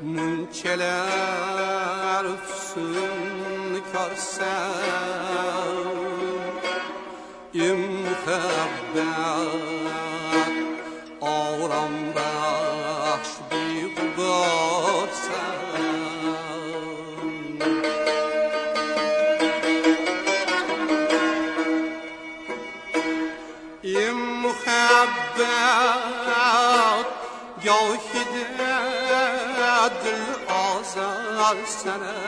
munchalar husn ko'rsam muhabbat orom baxsh bo'lsam muhabbat gohida dil ozar sana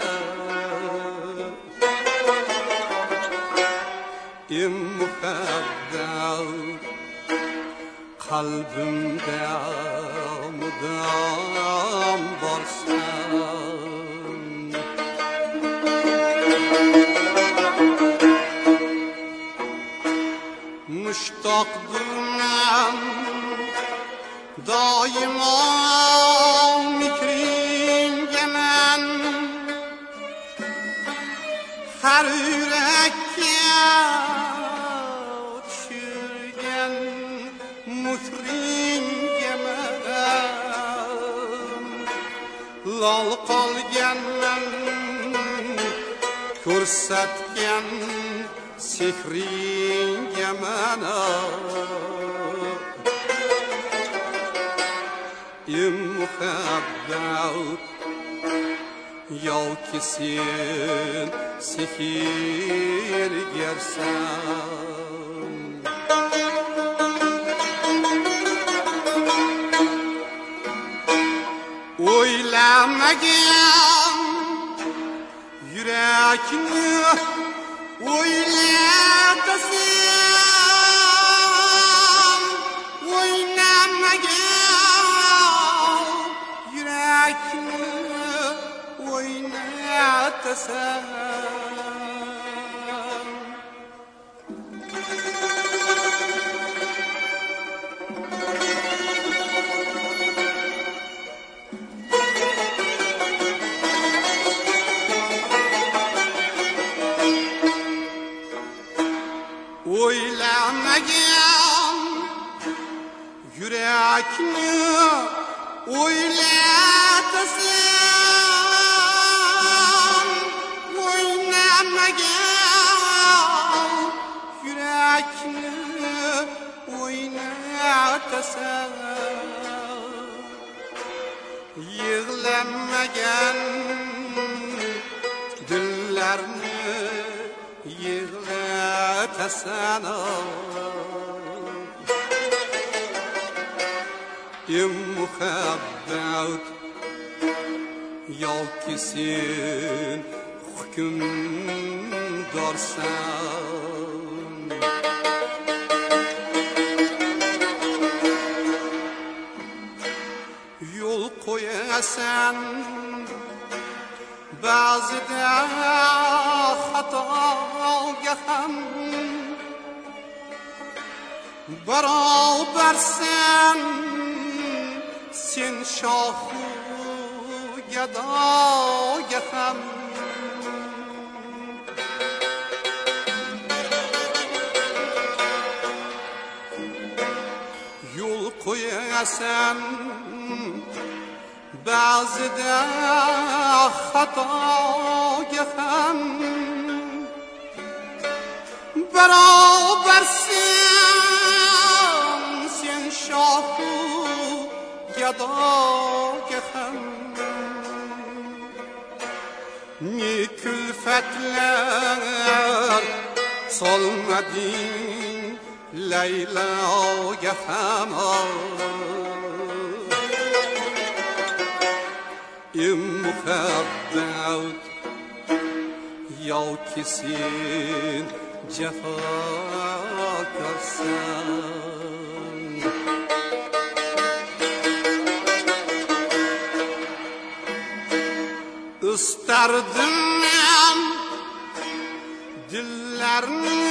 muhabbat qalbimda mudom borsan mushtoqman doimo fikringga man har yurakka tushirgan muhringga man lol qolganman ko'rsatgan sehringga mana muhabbat yoki sen sehrgarsan o'ylamagan yurakni o'ylatasan o'ynamagan yurakni o'ynatasan o'ylamagan yurakni o'ylatasan o'ynamagan yurakni o'ynatasan yig'lamagan dillarni yig'latasan muhabbat yoki sen hukmdorsan yo'l qo'yasan ba'zida xatoga ham barobarsan sen shohu gadoga ham yo'l qo'yasan ba'zida xatoga ham barobarsan sen shohu gadoga ham ne kulfatlar solmading Layloga ham muhabbat yoki sen jafokorsan istardim men dillarni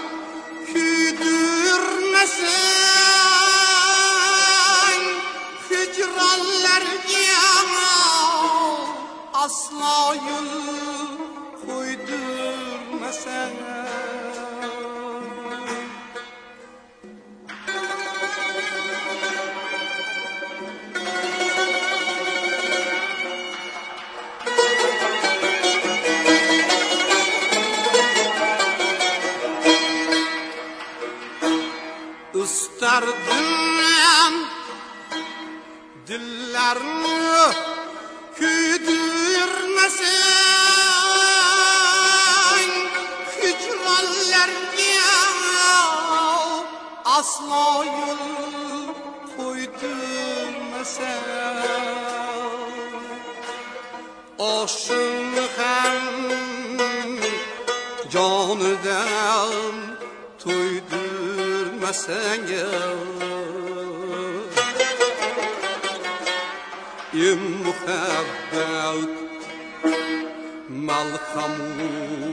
kuydirmasang hicronlarga aslo yo'l qo'ydirmasang derdim dillerini küydürmesen hicrallerine asla yol koydurmesen aşığım canıdan toydurmesen muhabbet malhamı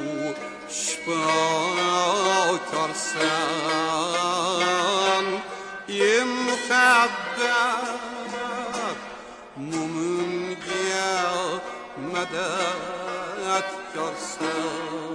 şifakarsan muhabbet mumünge medet karsan